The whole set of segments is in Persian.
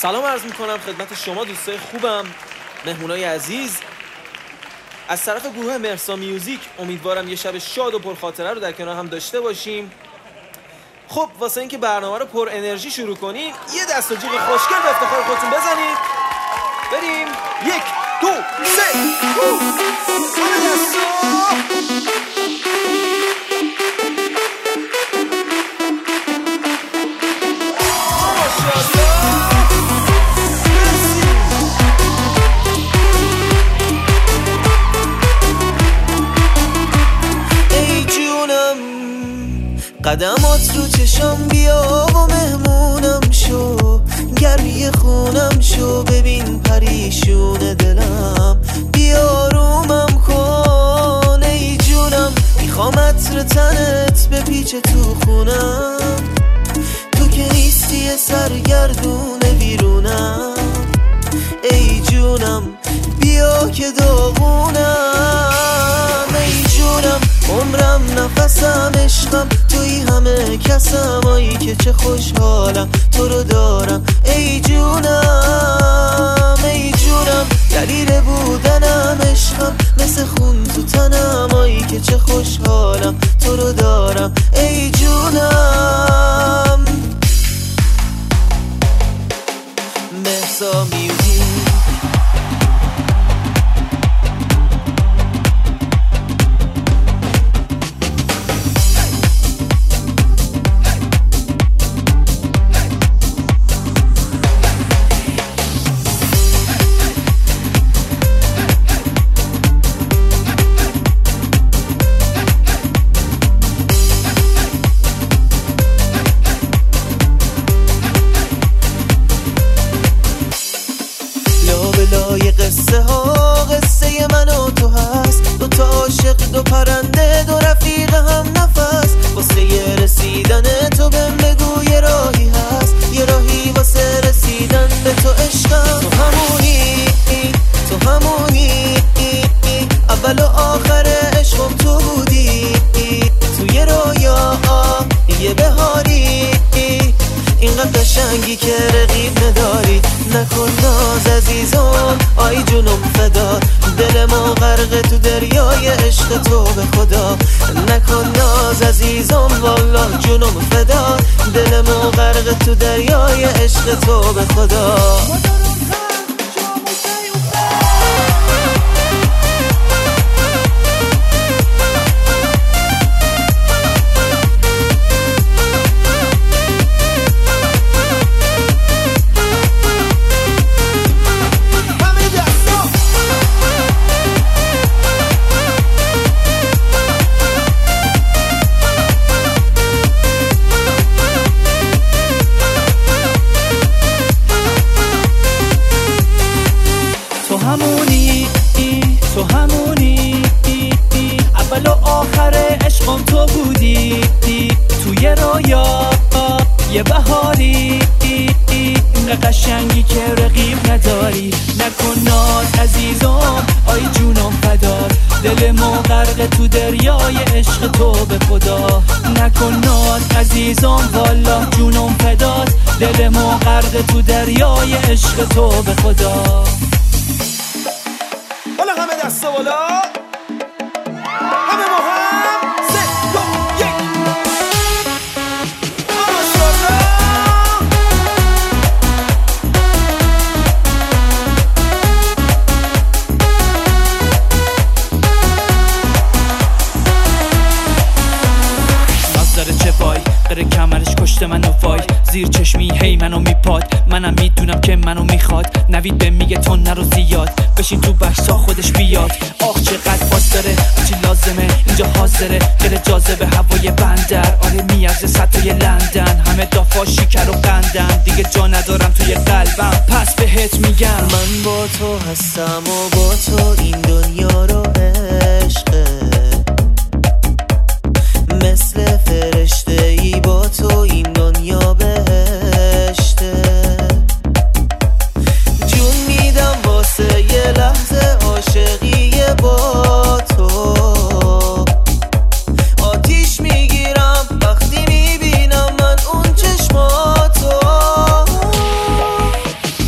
سلام عرض میکنم خدمت شما دوستای خوبم، مهمونای عزیز از طرف گروه مهرسا میوزیک. امیدوارم یه شب شاد و پرخاطره رو در کنار هم داشته باشیم. خب واسه اینکه برنامه رو پر انرژی شروع کنیم یه دست و جیغ خوشگل به افتخار خودتون بزنید. بریم 1 2 قدمات رو چشم بیا و مهمونم شو، گرمی خونم شو، ببین پریشون دلم، بیا رومم کن ای جونم، میخوام عطر تنت بپیچه تو خونم، تو که نیستی سرگردون بیرونم، ای جونم بیا که داغونم، ای جونم عمرم نفسم عشقم توی همه کسم، آیی که چه خوشحالم تو رو دارم، ای جونم ای جونم دلیل بودنم عشقم مثل خون تو تنم، آیی که چه خوشحالم تو رو دارم، ای جونم. مهرسا میوزیک. لای قصه ها قصه من و تو هست، دو تا عاشق دو پرنده دو رفیق هم نفس، واسه یه رسیدن تو بهم بگو یه راهی هست، یه راهی واسه رسیدن به تو عشقم، تو همونی تو همونی اول و آخر عشقم تو بودی، تو یه رویا یه بهاری اینقدر قشنگی که رقیب نداری، نکن ناز عزیزم آی جونم فدا، دل ما غرق تو دریای عشق تو به خدا، نکن ناز عزیزم والله جونم فدا، دل ما غرق تو دریای عشق تو به خدا. تو همونی اول و آخر عشقم تو بودی، توی رویا یه بهاری اینقدر قشنگی که رقیب نداری، نکن ناز عزیزم آی جونم فدا، دل ما غرق تو دریای عشق تو به خدا، نکن ناز عزیزم والله جونم فدا، دل ما غرق تو دریای عشق تو به خدا. حالا همه دست بالا، همه با هم 3 2 1 داره چه وای غیر کمرش کشته منو وای، زیر چشمی هی منو میپاد، منم میدونم که منو میخواد، نوید به میگه تو نرو زیاد، بشین تو بحثا خودش بیاد، آخ چقدر باز داره چی لازمه اینجا حاضره، غیر جاذبه هوای بندر، آره میارزه سطح لندن، همه دافا شکر و قندن، دیگه جا ندارم توی قلبم پس بهت میگم من با تو هستم و با تو این دنیا رو عشقه، مثل فرشته ای با تو این دنیا بهشته، جون میدم واسه یه لحظه عاشقی با تو، آتیش میگیرم وقتی میبینم من اون چشماتو،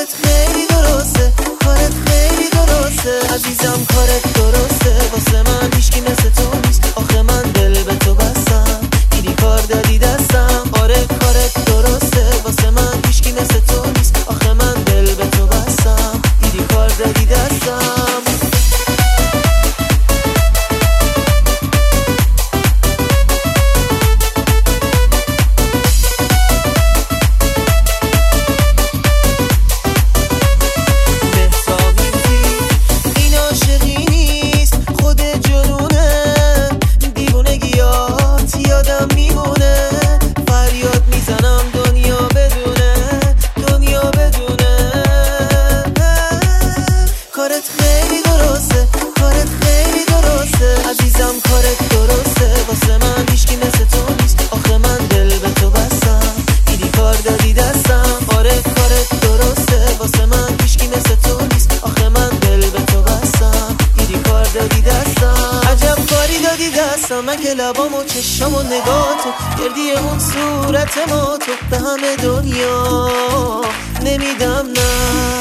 کارت خیلی درسته، کارت خیلی درسته عزیزم، کارت درسته. واسه من هیچکی مثل تو نیست، آخه من دل به تو بستم، دیدی کار دادی دستم. آره کارت درسته، واسه من هیچکی مثل تو نیست، آخه من دل به تو بستم، دیدی کار دادی دستم. من که لبام و چشم و نگاه تو گردی اون صورت ما تو به همه دنیا نمیدم نه.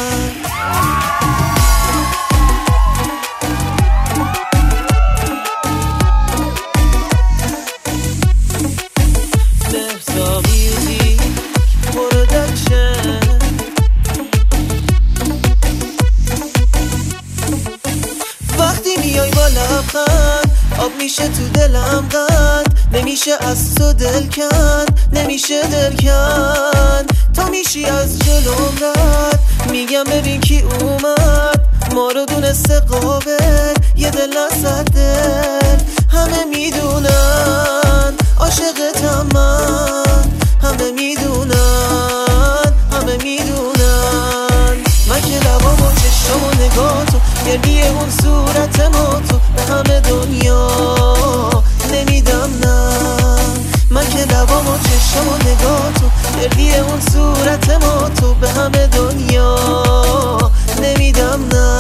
وقتی میای با لبخند آب میشه تو دلم قند، نمیشه از تو دل کند، نمیشه دل کند. تو میشی از جلوم رد، میگم ببین کی اومد، ما رو دونسته قابل یه دل نصد دل. همه میدونن عاشقتم من، همه میدونن، همه میدونن. من که لبام و چشم و نگاه تو گردی اون صورت ما تو به همه دنیا نمیدم نه. من که لبام و چشم و نگاه تو گردی اون صورت ما تو به همه دنیا نمیدم نه.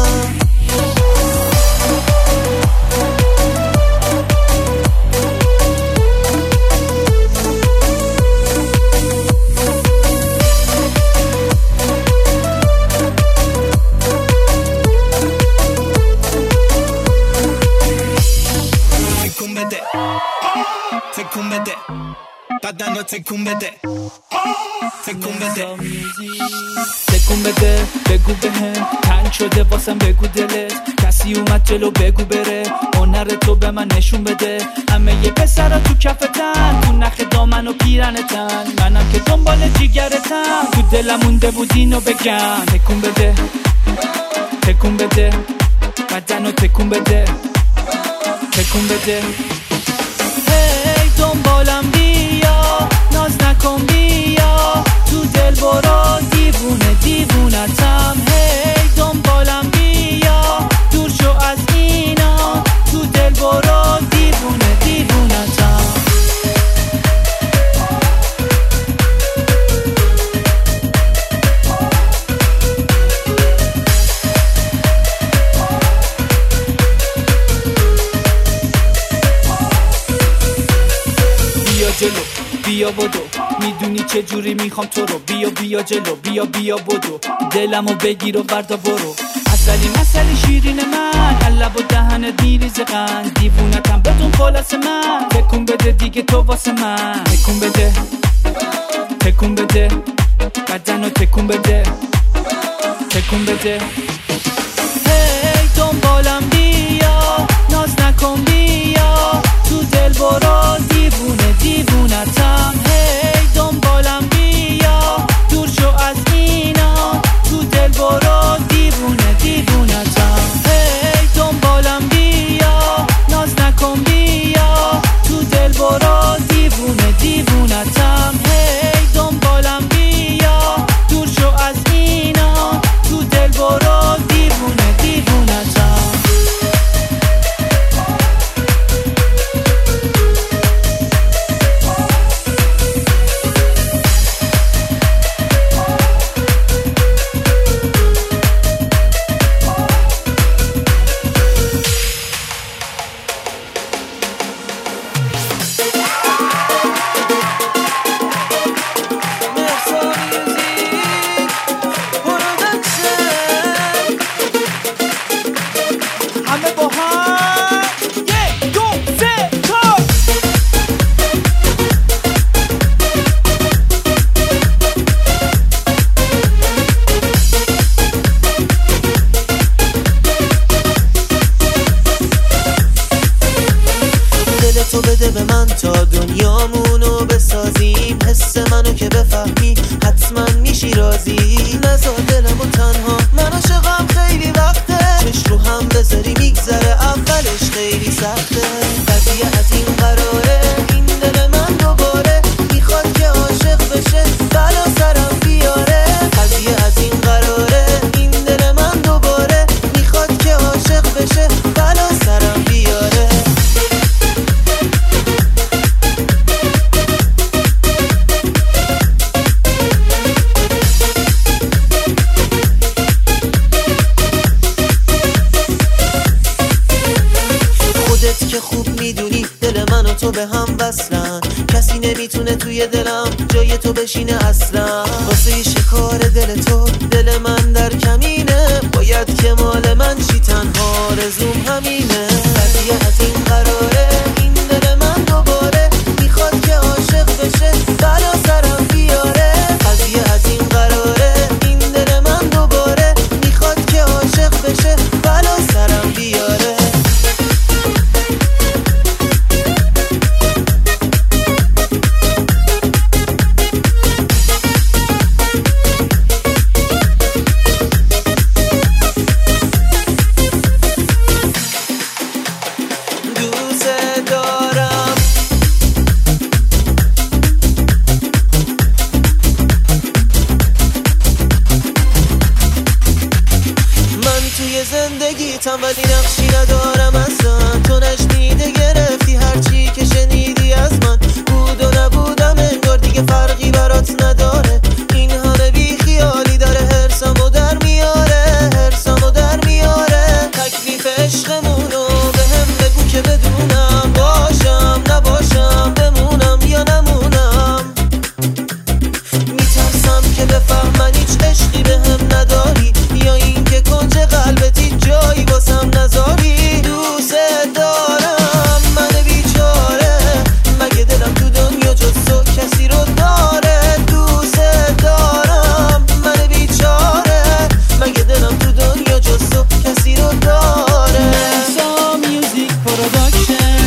تکون بده بدن رو تکون بده، تکون بده تکون بده، بگو بهم تنگ شده واسم، بگو دلت کسی اومد جلو بگو بره، هنر تو به من نشون بده. همه یه پسرا تو کفتن، تو نخ دامن و پیرنتن، منم که دنبال جیگرتم، تو دلم مونده بود اینو بگم. تکون بده، تکون بده بدن رو تکون بده، تکون بده. هی دنبالم بیا، ناز نکن بیا، تو دل برو دیوونه دیوونتم. هی دنبالم بیا، دور شو از اینا، تو دل برو دیوونه دیوونتم. جلو بیا بدو، میدونی چه جوری میخوام تو رو، بیا بیا جلو، بیا بیا بدو، دلمو بگیر و بردا برو. اصلی مسلی شیرین من، لب و دهنت میریزه قند، دیوونتم بدون خلاص من. تکون بده دیگه تو واسه من، تکون بده، تکون بده بدنو تکون بده، تکون بده. هی دنبالم بیا، ناز نکن بیا، تو دل برو دیوونه دیوونتم. هی دنبالم بیا، دور شو از اینا، تو دل برو دیوونه دیوونتم. هی دنبالم بیا، ناز نکن بیا، تو دل برو دیوونه دیوونتم. هی دنبالم بیا، دور شو از اینا، تو دل برو دیوونه دیوونتم. تا دنیامونو بسازیم، حس منو که بفهمی حتما میشی راضی. نذار دلمو تنها، من عاشقم خیلی وقته، چشم رو هم بذاری میگذره اولش خیلی سخته. قضیه از این قراره این دل من دوباره میخواد که عاشق بشه بلا سرم بیاره. قضیه از این قراره این دل من دوباره میخواد که عاشق بشه بلا سرم بیاره. خودت که خوب میدونی دل من و تو به هم وصلن، کسی نمیتونه توی دلم جای تو بشینه اصلا. واسه شکار دل تو دل من در کمینه، باید که مال من شی تنها رزوم همینه. قضیه از این قراره این دل من دوباره میخواد که عاشق بشه بلا سرم بیاره. قضیه از این قراره این دل من دوباره میخواد که عاشق بشه بلا سرم بیاره. زندگیتم ولی نقشی ندارم اصلا، تو نشنیده گرفتی هرچی که شنیدی از من. بود و نبودم انگار دیگه فرقی برات نداره، این همه بی خیالی داره هرسمو در میاره، هرسمو در میاره. تکلیف عشقمونو به هم بگو که بدونم، باشم نباشم بمونم یا نمونم. میترسم که بفهمن هیچ عشقی به هم نداری، یا اینکه کنج قلبتی جایی واسم نذاری. دوست دارم من بیچاره، مگه دلم تو دنیا جز تو کسی رو داره. دوست دارم من بیچاره، مگه دلم تو دنیا جز تو کسی رو داره. مرسا میوزیک پروداکشن.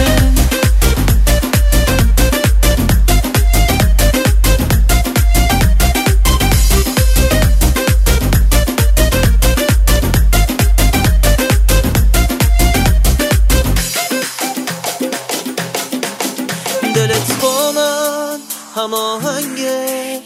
دلت با من هماهنگه،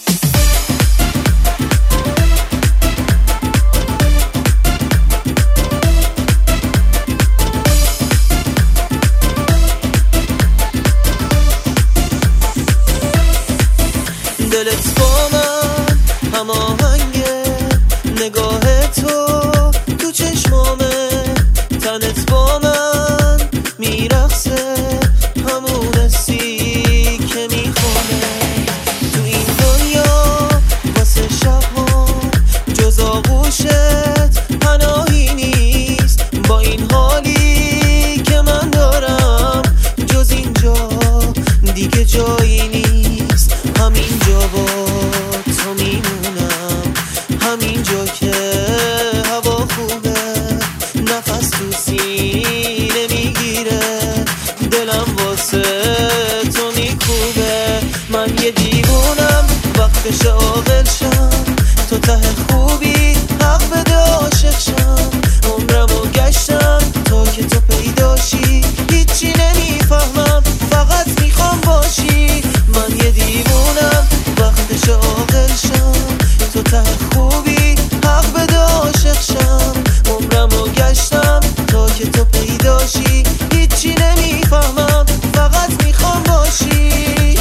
دلت با من هماهنگه، نگاه تو چشمامه، تنت با من میرقصه، همون حسی که میخونه. تو این دنیا واسه شبها جز آغوشت پناهی نیست، با این حالی که من دارم جز اینجا دیگه جایی نیست. همینجا با تو میمونم، همینجا که هوا خوبه، نفس تو سینه میگیره، دلم واسه تو میکوبه. من یه دیوونم وقتش عاقل شم، تو ته خوبی حق بده عاشق شم. عمرمو گشتم تا که تو پیداشی، هیچی نمیفهمم فقط میخوام باشی. من یه دیوونم وقتش عاقل شم، تو ته خوبی حق بده عاشق شم. عمرمو گشتم تا که تو پیداشی، هیچی نمیفهمم فقط میخوام باشی.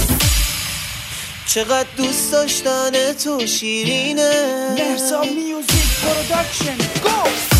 چقدر دوست داشتن تو شیرینه. مرسا میوزیک پروداکشن. گو